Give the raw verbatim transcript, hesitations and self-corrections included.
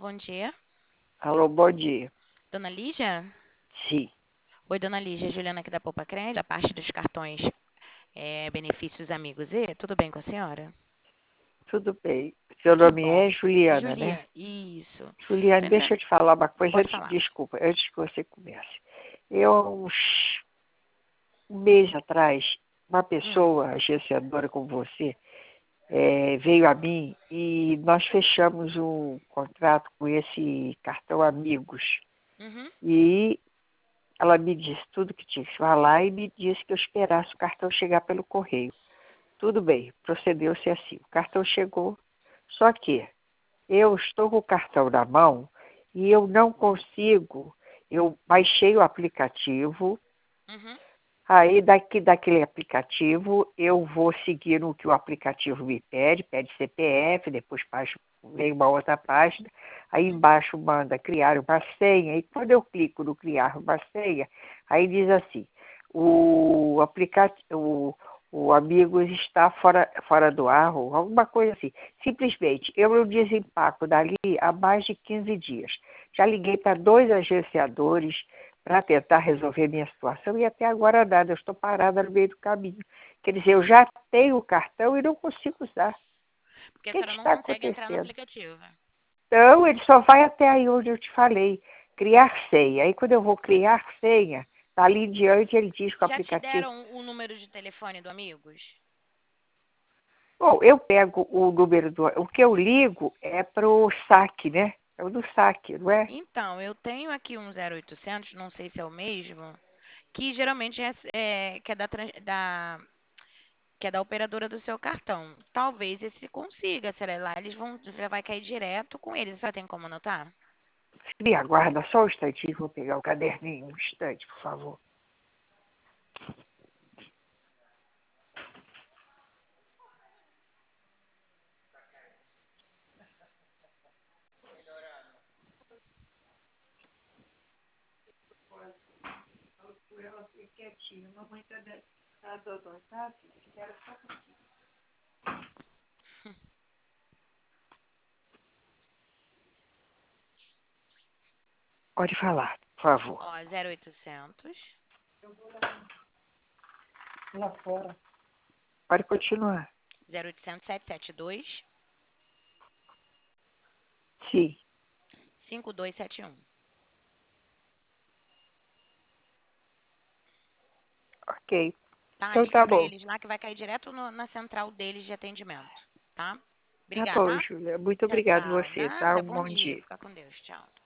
bom dia. Alô, bom dia. Dona Lígia? Sim, Oi, Dona Lígia, Juliana aqui da Poupa Crédito, da parte dos cartões é, Benefícios Amigos E, tudo bem com a senhora? tudo bem. Seu Que nome bom. é Juliana, né? Julia, isso. Juliana, Tô deixa entrando... eu te falar uma coisa Pode antes, falar. desculpa, antes que você comece. Eu, há uns um mês atrás, uma Hum, pessoa agenciadora como você eh, veio a mim e nós fechamos um contrato com esse cartão Amigos. uhum, E ela me disse tudo que tinha que falar e me disse que eu esperasse o cartão chegar pelo correio. Tudo bem, procedeu-se assim. O cartão chegou, só que eu estou com o cartão na mão e eu não consigo. Eu baixei o aplicativo, uhum. aí daqui, daquele aplicativo eu vou seguir o que o aplicativo me pede, pede C P F, depois baixo, vem uma outra página, aí embaixo manda criar uma senha, e quando eu clico no criar uma senha, aí diz assim, o aplicativo, o, o Amigos está fora, fora do ar, ou alguma coisa assim. Simplesmente, eu não desempaco dali há mais de quinze dias. Já liguei para dois agenciadores para tentar resolver minha situação e até agora nada, eu estou parada no meio do caminho. Quer dizer, eu já tenho o cartão e não consigo usar. Porque O a que, que senhora não está consegue entrar no acontecendo? aplicativo. Então, ele só vai até aí onde eu te falei, criar senha. Aí quando eu vou criar senha, dali em diante ele diz que o Já te aplicativo... deram o número de telefone do Amigos? Bom, eu pego o número do... O que eu ligo é para o saque, né? É o do saque, não é? Então, eu tenho aqui um zero oitocentos, não sei se é o mesmo, que geralmente é, é- que é da, trans- da que é da operadora do seu cartão. Talvez esse consiga, será lá, eles vão, já vai cair direto com eles. Você tem como anotar? Me aguarda só um instantinho, vou pegar o caderninho. Um instante, por favor. Ela fica quietinha. Mamãe está dando, tá? Espera só um pouquinho. Pode falar, por favor. Ó, zero oitocentos, Lá fora. Pode continuar. zero oitocentos, sete sete dois, Sim, cinco dois sete um. ok. Tá? Então Liga tá para bom. eles lá que vai cair direto no- na central deles de atendimento. Tá? Tá bom, Obrigada. Júlia. Muito Tchau, obrigado tchau. você, tá? Nada. Um Bom bom dia. dia. Fica com Deus. Tchau.